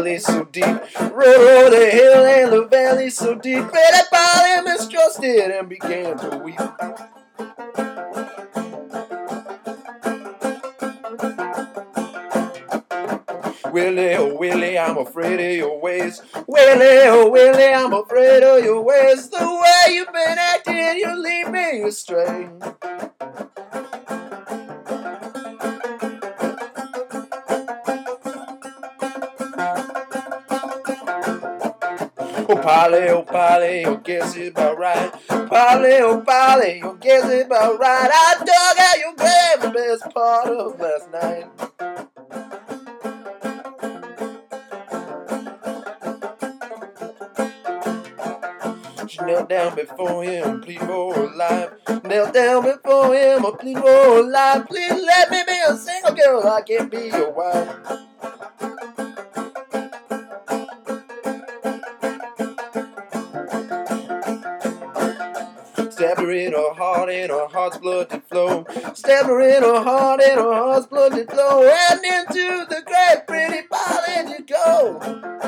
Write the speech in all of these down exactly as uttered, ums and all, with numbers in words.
valley so deep. Rode o'er the hill and the valley so deep. Pretty Polly mistrusted and began to weep. Willie, oh Willie, I'm afraid of your ways. Willie, oh Willie, I'm afraid of your ways. The way you've been acting, you lead me astray. Oh Polly, oh Polly, your guess is about right. Polly, oh Polly, your guess is about right. I dug out your grave the best part of last night. She knelt down before him, plead for her life. Knelt down before him, I plead for her life. Please let me be a single girl, I can't be your wife. Stabbed her in her heart, and her heart's blood did flow. Stabbed her in her heart, and her heart's blood did flow. And into the grave, pretty Polly did go.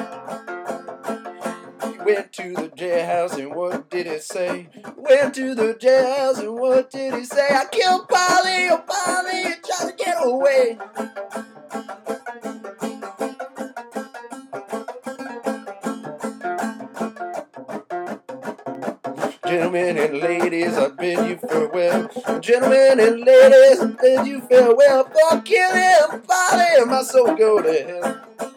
Went to the jailhouse and what did he say? Went to the jailhouse and what did he say? I killed Polly, oh Polly, you tried to get away. Gentlemen and ladies, I bid you farewell. Gentlemen and ladies, I bid you farewell. For killing Polly, my soul go to hell.